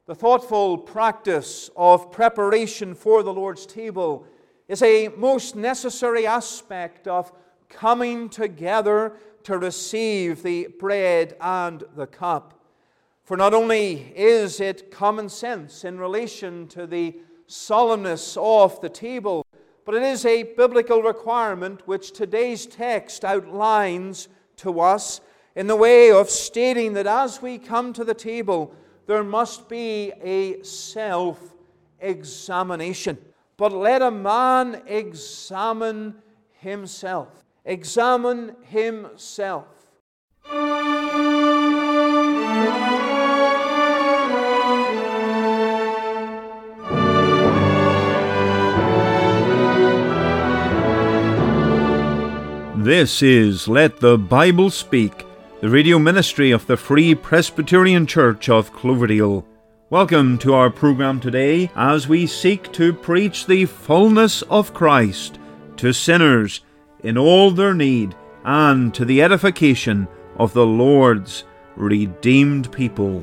The thoughtful practice of preparation for the Lord's table is a most necessary aspect of coming together to receive the bread and the cup. For not only is it common sense in relation to the solemnness of the table, but it is a biblical requirement which today's text outlines to us in the way of stating that as we come to the table, there must be a self-examination. But let a man examine himself. Examine himself. This is Let the Bible Speak, the radio ministry of the Free Presbyterian Church of Cloverdale. Welcome to our program today as we seek to preach the fullness of Christ to sinners in all their need and to the edification of the Lord's redeemed people.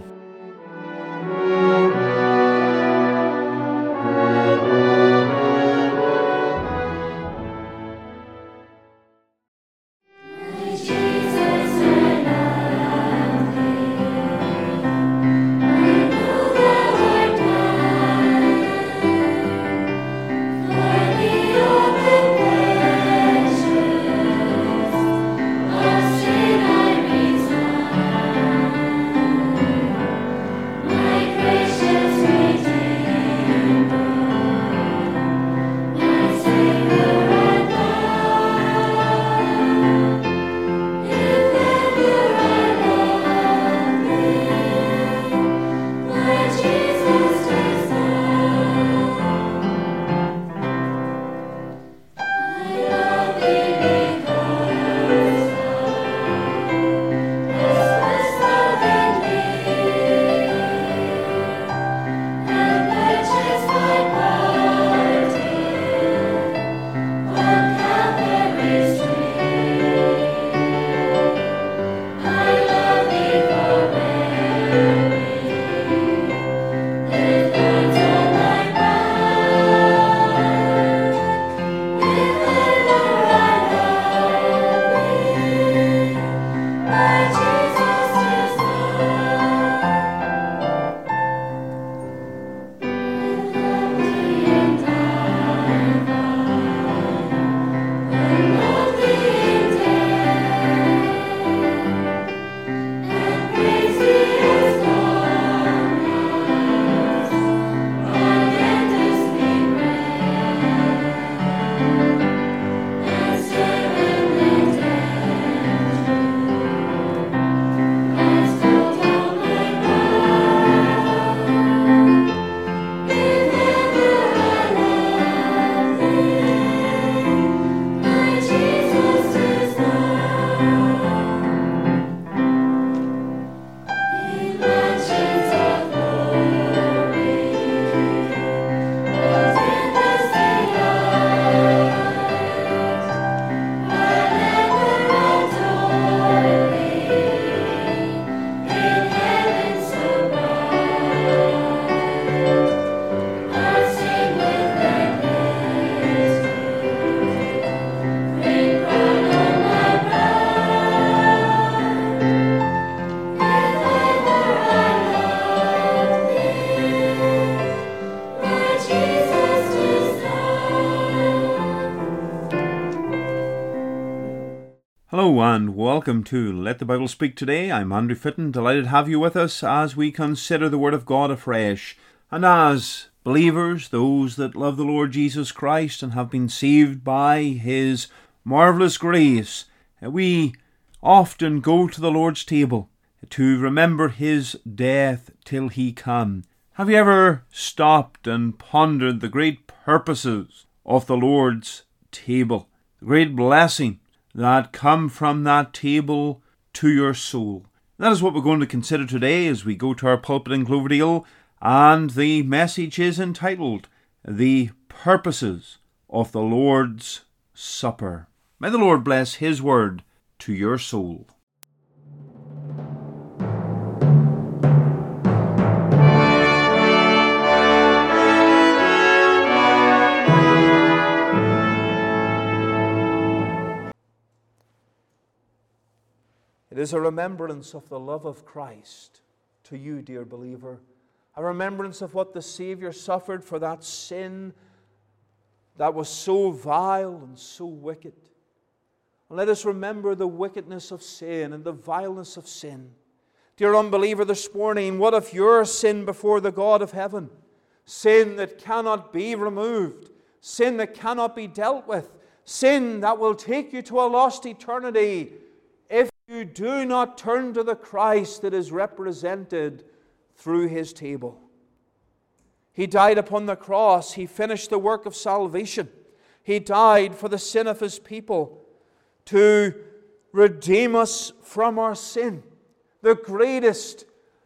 Hello and welcome to Let the Bible Speak today. I'm Andrew Fitton, delighted to have you with us as we consider the Word of God afresh. And as believers, those that love the Lord Jesus Christ and have been saved by His marvellous grace, we often go to the Lord's table to remember His death till He come. Have you ever stopped and pondered the great purposes of the Lord's table, the great blessing that come from that table to your soul? That is what we're going to consider today as we go to our pulpit in Cloverdale, and the message is entitled, The Purposes of the Lord's Supper. May the Lord bless His word to your soul. It is a remembrance of the love of Christ to you, dear believer. A remembrance of what the Savior suffered for that sin that was so vile and so wicked. And let us remember the wickedness of sin and the vileness of sin. Dear unbeliever, this morning, what if your sin before the God of heaven, sin that cannot be removed, sin that cannot be dealt with, sin that will take you to a lost eternity if you do not turn to the Christ that is represented through His table. He died upon the cross. He finished the work of salvation. He died for the sin of His people to redeem us from our sin. The greatest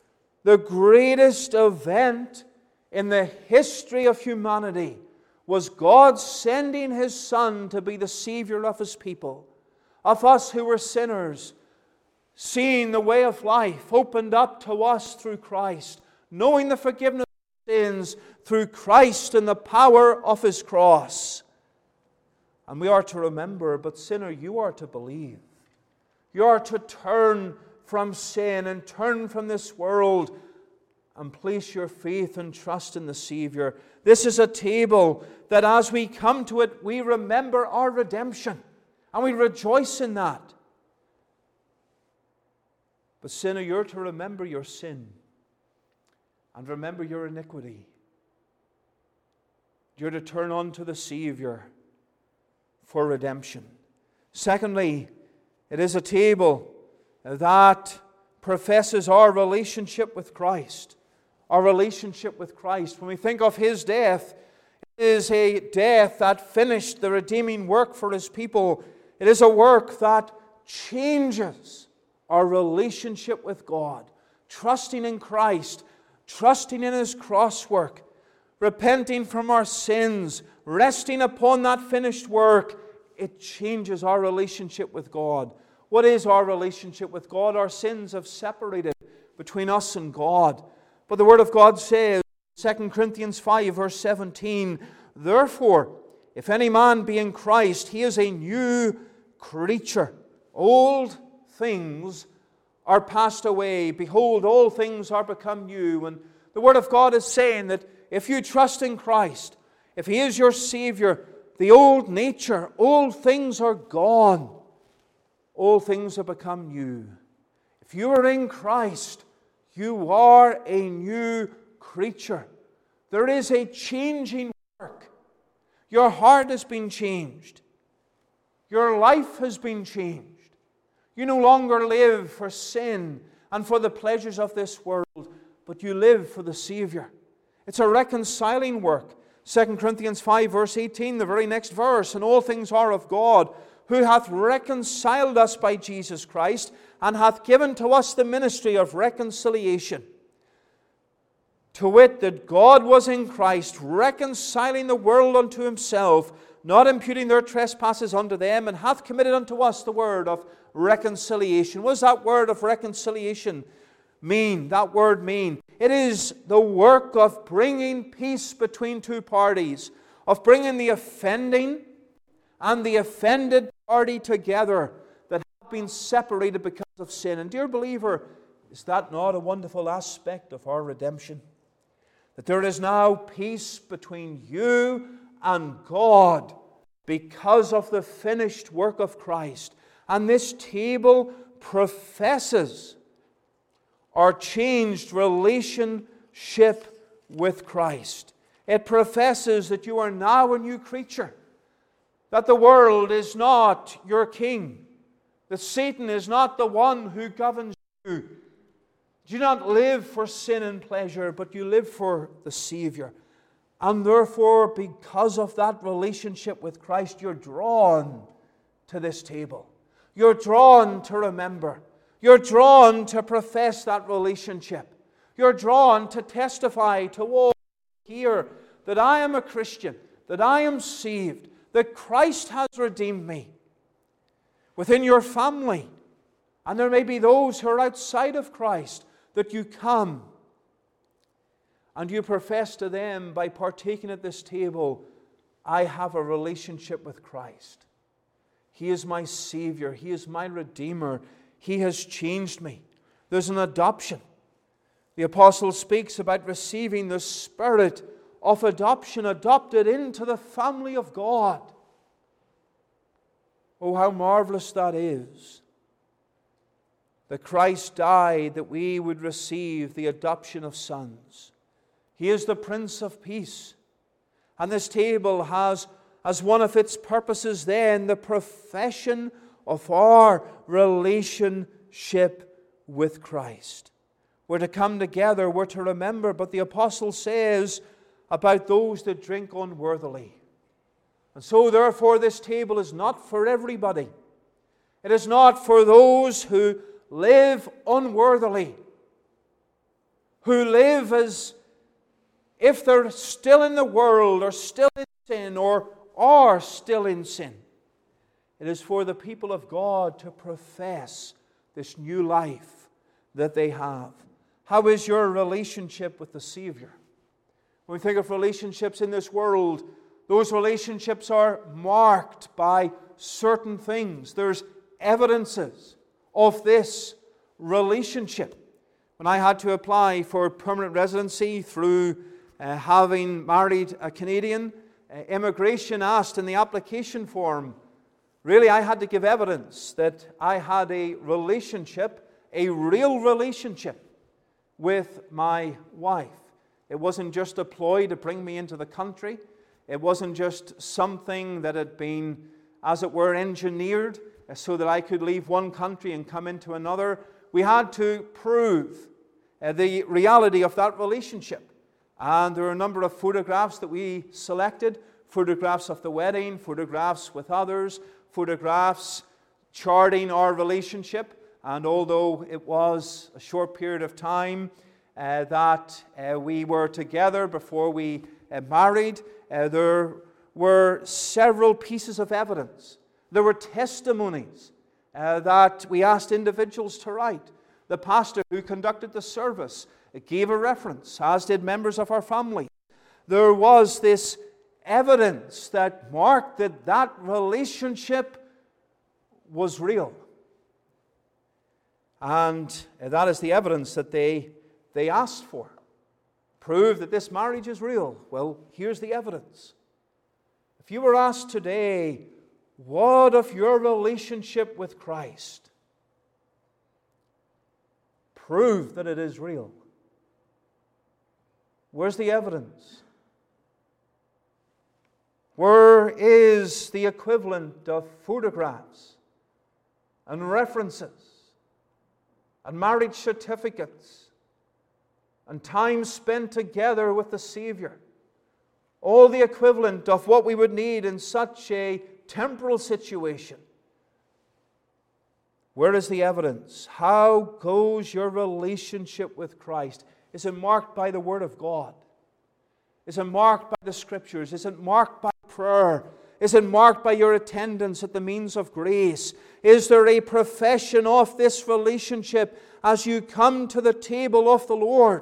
event in the history of humanity was God sending His Son to be the Savior of His people, of us who were sinners, seeing the way of life opened up to us through Christ, knowing the forgiveness of sins through Christ and the power of His cross. And we are to remember, but sinner, you are to believe. You are to turn from sin and turn from this world and place your faith and trust in the Savior. This is a table that as we come to it, we remember our redemption and we rejoice in that. But sinner, you're to remember your sin and remember your iniquity. You're to turn unto the Savior for redemption. Secondly, it is a table that professes our relationship with Christ. Our relationship with Christ. When we think of His death, it is a death that finished the redeeming work for His people. It is a work that changes our relationship with God. Trusting in Christ, trusting in His cross work, repenting from our sins, resting upon that finished work, it changes our relationship with God. What is our relationship with God? Our sins have separated between us and God. But the Word of God says, 2 Corinthians 5, verse 17, "Therefore, if any man be in Christ, he is a new creature. Old things are passed away. Behold, all things are become new." And the Word of God is saying that if you trust in Christ, if He is your Savior, the old nature, old things are gone. All things have become new. If you are in Christ, you are a new creature. There is a changing work. Your heart has been changed. Your life has been changed. You no longer live for sin and for the pleasures of this world, but you live for the Savior. It's a reconciling work. 2 Corinthians 5, verse 18, the very next verse, "And all things are of God, who hath reconciled us by Jesus Christ, and hath given to us the ministry of reconciliation. To wit, that God was in Christ, reconciling the world unto Himself, not imputing their trespasses unto them, and hath committed unto us the word of reconciliation." What does that word of reconciliation mean? That word mean? It is the work of bringing peace between two parties, of bringing the offending and the offended party together that have been separated because of sin. And dear believer, is that not a wonderful aspect of our redemption? That there is now peace between you and God because of the finished work of Christ. And this table professes our changed relationship with Christ. It professes that you are now a new creature, that the world is not your king, that Satan is not the one who governs you. Do not live for sin and pleasure, but you live for the Savior. And therefore, because of that relationship with Christ, you're drawn to this table. You're drawn to remember. You're drawn to profess that relationship. You're drawn to testify to all here that I am a Christian, that I am saved, that Christ has redeemed me. Within your family, and there may be those who are outside of Christ, that you come and you profess to them by partaking at this table, I have a relationship with Christ. He is my Savior. He is my Redeemer. He has changed me. There's an adoption. The apostle speaks about receiving the spirit of adoption, adopted into the family of God. Oh, how marvelous that is, that Christ died that we would receive the adoption of sons. He is the Prince of Peace. And this table has, as one of its purposes then, the profession of our relationship with Christ. We're to come together, we're to remember, but the apostle says about those that drink unworthily. And so therefore this table is not for everybody. It is not for those who live unworthily, who live as if they're still in the world, or still in sin, or are still in sin. It is for the people of God to profess this new life that they have. How is your relationship with the Savior? When we think of relationships in this world, those relationships are marked by certain things. There's evidences of this relationship. When I had to apply for permanent residency through having married a Canadian, immigration asked in the application form, really I had to give evidence that I had a relationship, a real relationship with my wife. It wasn't just a ploy to bring me into the country. It wasn't just something that had been, as it were, engineered so that I could leave one country and come into another. We had to prove the reality of that relationship. And there are a number of photographs that we selected, photographs of the wedding, photographs with others, photographs charting our relationship. And although it was a short period of time that we were together before we married, there were several pieces of evidence. There were testimonies that we asked individuals to write. The pastor who conducted the service gave a reference, as did members of our family. There was this evidence that marked that that relationship was real. And that is the evidence that they asked for. Prove that this marriage is real. Well, here's the evidence. If you were asked today, what of your relationship with Christ? Prove that it is real. Where's the evidence? Where is the equivalent of photographs and references and marriage certificates and time spent together with the Savior? All the equivalent of what we would need in such a temporal situation. Where is the evidence? How goes your relationship with Christ? Is it marked by the Word of God? Is it marked by the Scriptures? Is it marked by prayer? Is it marked by your attendance at the means of grace? Is there a profession of this relationship as you come to the table of the Lord?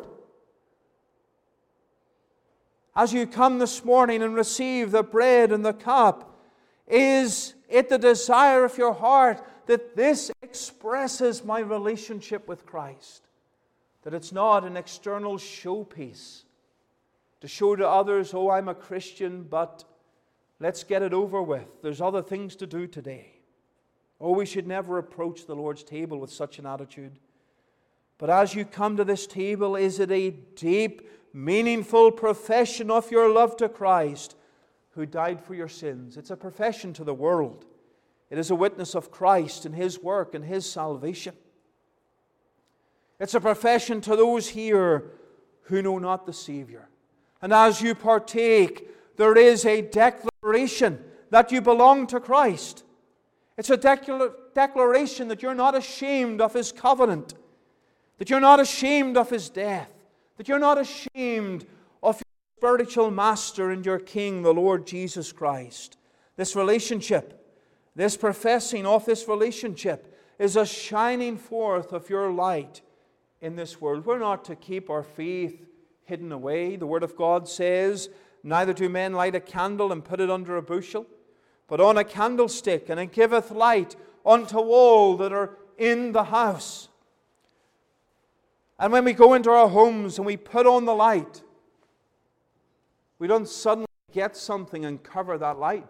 As you come this morning and receive the bread and the cup, is it the desire of your heart that this expresses my relationship with Christ? That it's not an external showpiece to show to others, oh, I'm a Christian, but let's get it over with. There's other things to do today. Oh, we should never approach the Lord's table with such an attitude. But as you come to this table, is it a deep, meaningful profession of your love to Christ who died for your sins? It's a profession to the world. It is a witness of Christ and His work and His salvation. It's a profession to those here who know not the Savior. And as you partake, there is a declaration that you belong to Christ. It's a declaration that you're not ashamed of His covenant, that you're not ashamed of His death, that you're not ashamed of your spiritual master and your King, the Lord Jesus Christ. This relationship, this professing of this relationship, is a shining forth of your light in this world. We're not to keep our faith hidden away. The Word of God says, neither do men light a candle and put it under a bushel, but on a candlestick, and it giveth light unto all that are in the house. And when we go into our homes and we put on the light, we don't suddenly get something and cover that light.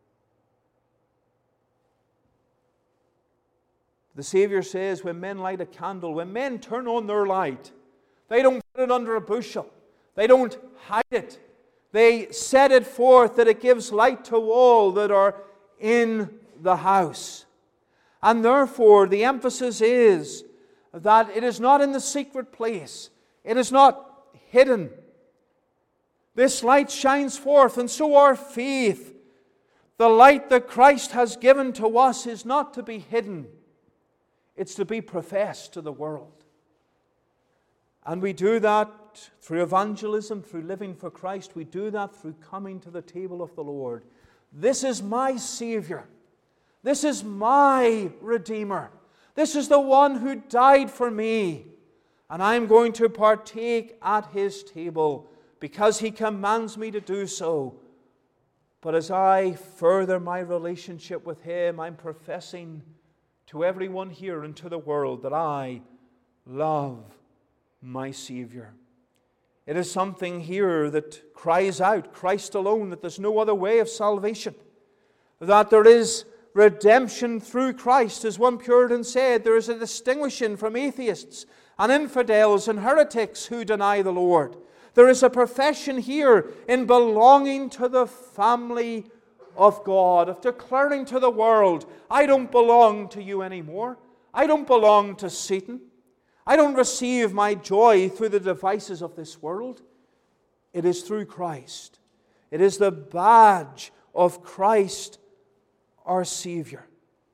The Savior says when men light a candle, when men turn on their light, they don't put it under a bushel. They don't hide it. They set it forth that it gives light to all that are in the house. And therefore, the emphasis is that it is not in the secret place. It is not hidden. This light shines forth, and so our faith, the light that Christ has given to us, is not to be hidden. It's to be professed to the world. And we do that through evangelism, through living for Christ. We do that through coming to the table of the Lord. This is my Savior. This is my Redeemer. This is the one who died for me. And I'm going to partake at His table because He commands me to do so. But as I further my relationship with Him, I'm professing to everyone here and to the world that I love my Savior. It is something here that cries out, Christ alone, that there's no other way of salvation. That there is redemption through Christ. As one Puritan said, there is a distinguishing from atheists and infidels and heretics who deny the Lord. There is a profession here in belonging to the family of God, of declaring to the world, I don't belong to you anymore. I don't belong to Satan. I don't receive my joy through the devices of this world. It is through Christ. It is the badge of Christ, our Savior.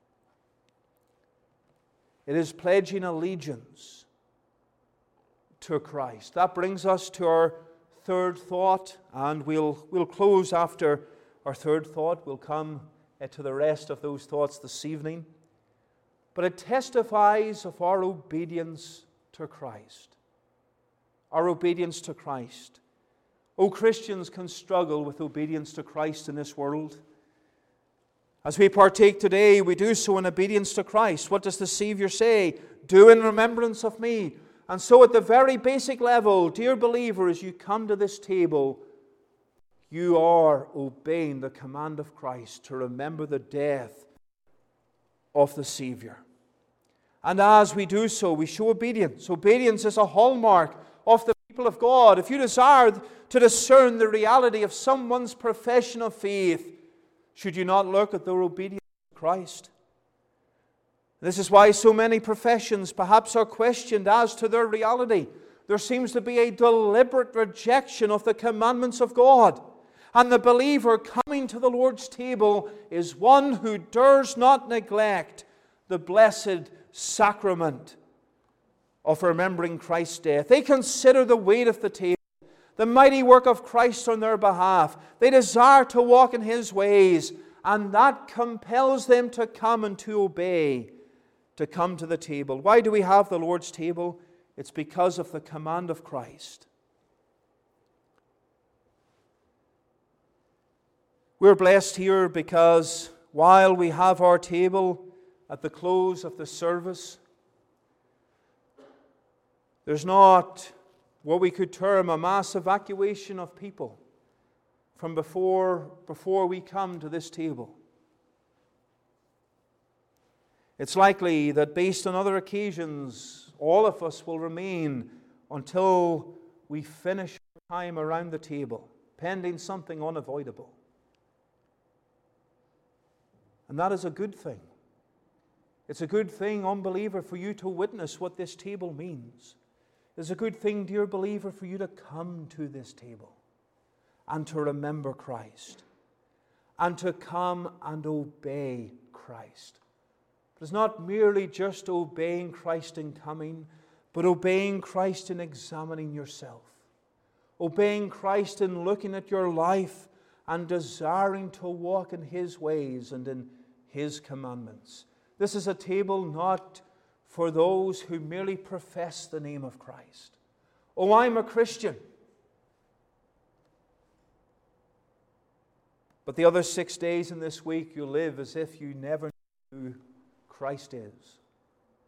It is pledging allegiance to Christ. That brings us to our third thought, and we'll close after our third thought. We'll come to the rest of those thoughts this evening. But it testifies of our obedience to Christ. Our obedience to Christ. Oh, Christians can struggle with obedience to Christ in this world. As we partake today, we do so in obedience to Christ. What does the Savior say? Do in remembrance of me. And so at the very basic level, dear believer, as you come to this table, you are obeying the command of Christ to remember the death of the Savior. And as we do so, we show obedience. Obedience is a hallmark of the people of God. If you desire to discern the reality of someone's profession of faith, should you not look at their obedience to Christ? This is why so many professions perhaps are questioned as to their reality. There seems to be a deliberate rejection of the commandments of God. And the believer coming to the Lord's table is one who dares not neglect the blessed sacrament of remembering Christ's death. They consider the weight of the table, the mighty work of Christ on their behalf. They desire to walk in His ways, and that compels them to come and to obey, to come to the table. Why do we have the Lord's table? It's because of the command of Christ. We're blessed here because while we have our table at the close of the service, there's not what we could term a mass evacuation of people from before we come to this table. It's likely that based on other occasions, all of us will remain until we finish our time around the table, pending something unavoidable. And that is a good thing. It's a good thing, unbeliever, for you to witness what this table means. It's a good thing, dear believer, for you to come to this table and to remember Christ and to come and obey Christ. But it's not merely just obeying Christ in coming, but obeying Christ in examining yourself. Obeying Christ in looking at your life and desiring to walk in His ways and in His commandments. This is a table not for those who merely profess the name of Christ. Oh, I'm a Christian. But the other 6 days in this week, you live as if you never knew who Christ is.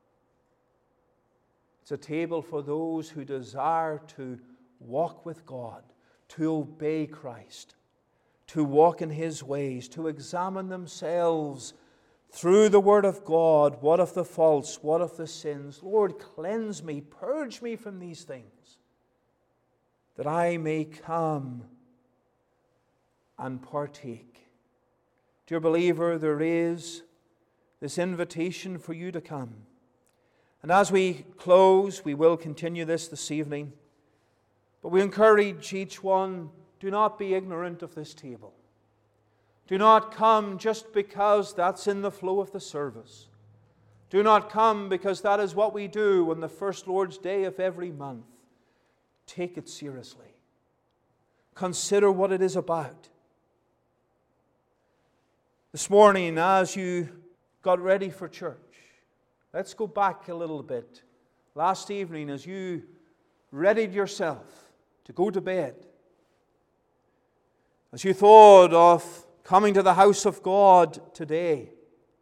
It's a table for those who desire to walk with God, to obey Christ, to walk in His ways, to examine themselves through the Word of God. What of the faults? What of the sins? Lord, cleanse me, purge me from these things, that I may come and partake. Dear believer, there is this invitation for you to come. And as we close, we will continue this evening, but we encourage each one, do not be ignorant of this table. Do not come just because that's in the flow of the service. Do not come because that is what we do on the first Lord's Day of every month. Take it seriously. Consider what it is about. This morning, as you got ready for church, let's go back a little bit. Last evening, as you readied yourself to go to bed, as you thought of coming to the house of God today,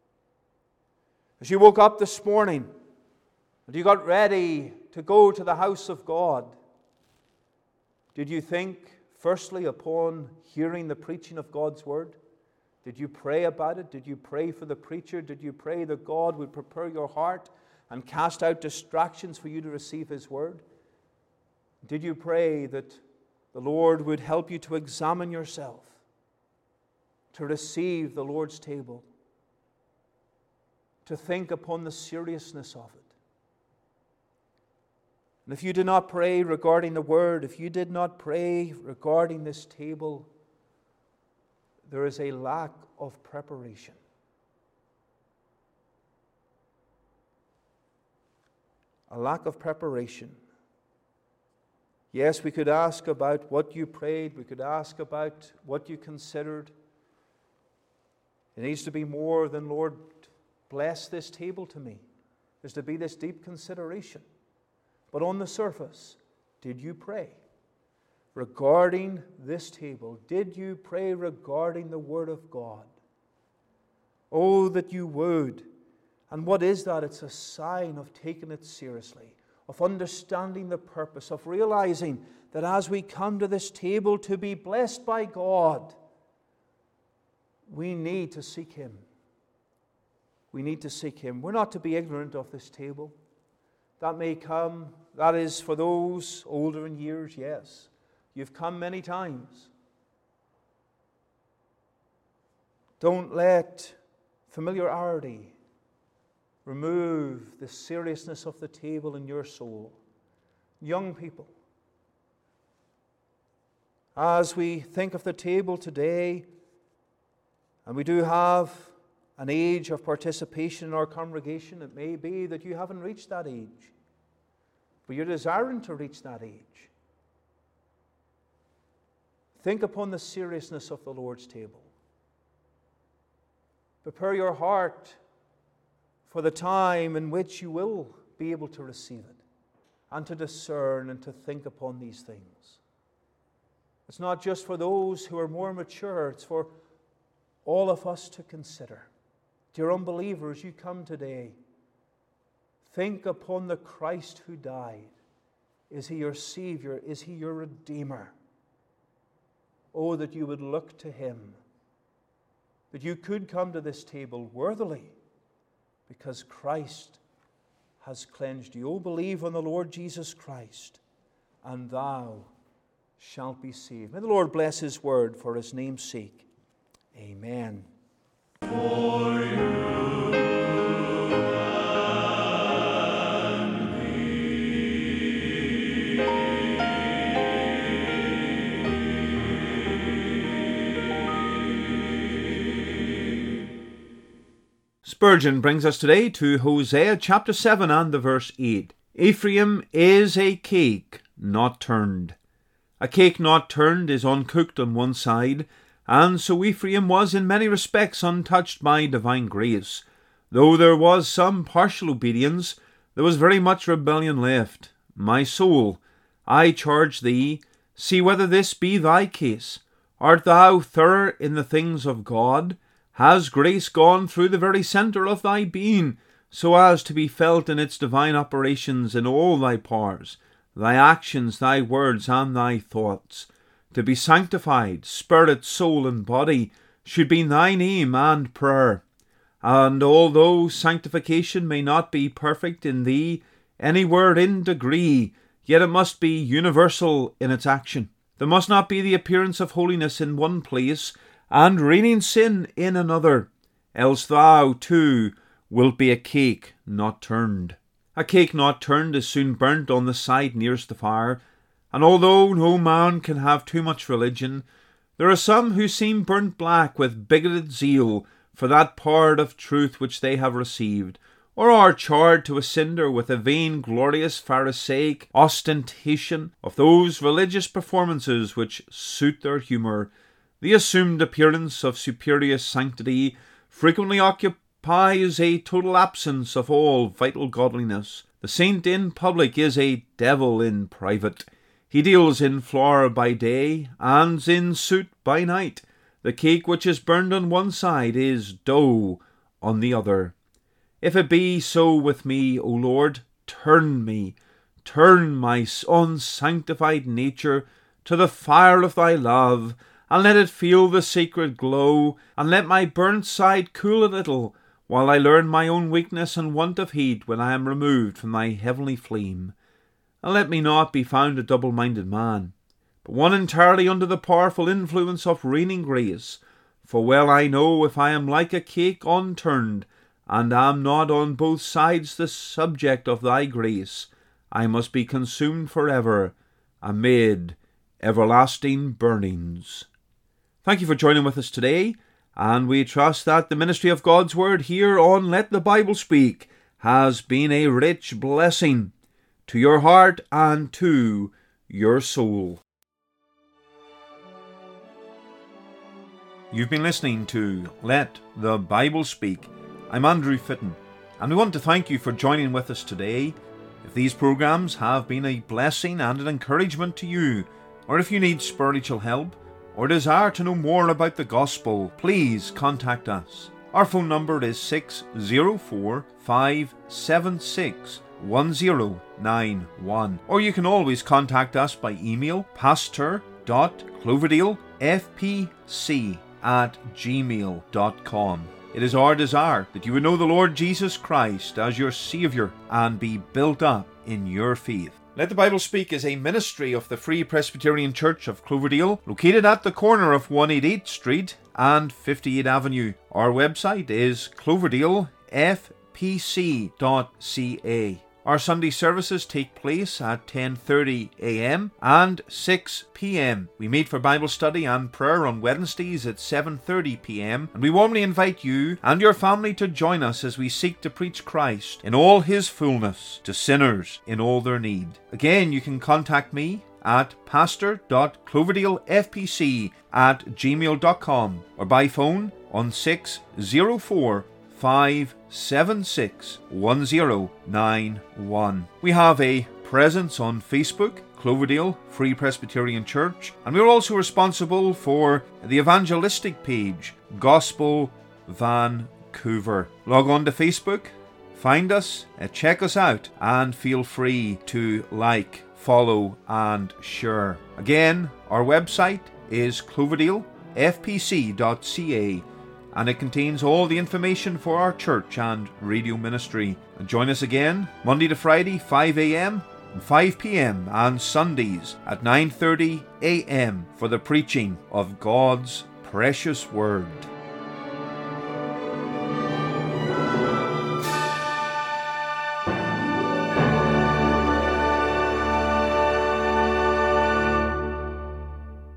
as you woke up this morning and you got ready to go to the house of God, did you think firstly upon hearing the preaching of God's Word? Did you pray about it? Did you pray for the preacher? Did you pray that God would prepare your heart and cast out distractions for you to receive His Word? Did you pray that the Lord would help you to examine yourself, to receive the Lord's table, to think upon the seriousness of it? And if you did not pray regarding the Word, if you did not pray regarding this table, there is a lack of preparation. A lack of preparation. Yes, we could ask about what you prayed. We could ask about what you considered. It needs to be more than, Lord, bless this table to me. There's to be this deep consideration. But on the surface, did you pray regarding this table? Did you pray regarding the Word of God? Oh, that you would. And what is that? It's a sign of taking it seriously, of understanding the purpose, of realizing that as we come to this table to be blessed by God, we need to seek Him. We need to seek Him. We're not to be ignorant of this table. That may come, that is for those older in years, yes. You've come many times. Don't let familiarity remove the seriousness of the table in your soul. Young people, as we think of the table today, and we do have an age of participation in our congregation, it may be that you haven't reached that age, but you're desiring to reach that age. Think upon the seriousness of the Lord's table. Prepare your heart for the time in which you will be able to receive it and to discern and to think upon these things. It's not just for those who are more mature, it's for all of us to consider. Dear unbelievers, you come today. Think upon the Christ who died. Is He your Savior? Is He your Redeemer? Oh, that you would look to Him. That you could come to this table worthily because Christ has cleansed you. Oh, believe on the Lord Jesus Christ, and thou shalt be saved. May the Lord bless His word for His name's sake. Amen. For you and me. Spurgeon brings us today to Hosea chapter 7 and the verse 8. Ephraim is a cake not turned. A cake not turned is uncooked on one side, and so Ephraim was in many respects untouched by divine grace. Though there was some partial obedience, there was very much rebellion left. My soul, I charge thee, see whether this be thy case. Art thou thorough in the things of God? Has grace gone through the very centre of thy being, so as to be felt in its divine operations in all thy powers, thy actions, thy words, and thy thoughts. To be sanctified, spirit, soul, and body, should be thine aim and prayer. And although sanctification may not be perfect in thee anywhere in degree, yet it must be universal in its action. There must not be the appearance of holiness in one place, and reigning sin in another, else thou, too, wilt be a cake not turned. A cake not turned is soon burnt on the side nearest the fire, and although no man can have too much religion, there are some who seem burnt black with bigoted zeal for that part of truth which they have received, or are charred to a cinder with a vain-glorious Pharisaic ostentation of those religious performances which suit their humour. The assumed appearance of superior sanctity frequently occupies a total absence of all vital godliness. The saint in public is a devil in private. He deals in flour by day, and in soot by night. The cake which is burned on one side is dough on the other. If it be so with me, O Lord, turn my unsanctified nature to the fire of thy love, and let it feel the sacred glow, and let my burnt side cool a little, while I learn my own weakness and want of heat when I am removed from thy heavenly flame. And let me not be found a double-minded man, but one entirely under the powerful influence of reigning grace. For well I know, if I am like a cake unturned, and am not on both sides the subject of thy grace, I must be consumed forever amid everlasting burnings. Thank you for joining with us today, and we trust that the ministry of God's Word here on Let the Bible Speak has been a rich blessing to your heart and to your soul. You've been listening to Let the Bible Speak. I'm Andrew Fitton, and we want to thank you for joining with us today. If these programs have been a blessing and an encouragement to you, or if you need spiritual help, or desire to know more about the gospel, please contact us. Our phone number is 604-576-1091, or you can always contact us by email, pastor.cloverdalefpc@gmail.com. It is our desire that you would know the Lord Jesus Christ as your Saviour and be built up in your faith. Let the Bible Speak is a ministry of the Free Presbyterian Church of Cloverdale, located at the corner of 188 Street and 58 Avenue. Our website is cloverdalefpc.ca. Our Sunday services take place at 10:30 a.m. and 6 p.m. We meet for Bible study and prayer on Wednesdays at 7:30 p.m. and we warmly invite you and your family to join us as we seek to preach Christ in all His fullness to sinners in all their need. Again, you can contact me at pastor.cloverdalefpc@gmail.com or by phone on 604-576-1091. We have a presence on Facebook, Cloverdale Free Presbyterian Church, and we're also responsible for the evangelistic page, Gospel Vancouver. Log on to Facebook, find us, check us out, and feel free to like, follow, and share. Again, our website is cloverdalefpc.ca, and it contains all the information for our church and radio ministry. And join us again Monday to Friday, 5 a.m. and 5 p.m. and Sundays at 9:30 a.m. for the preaching of God's precious Word.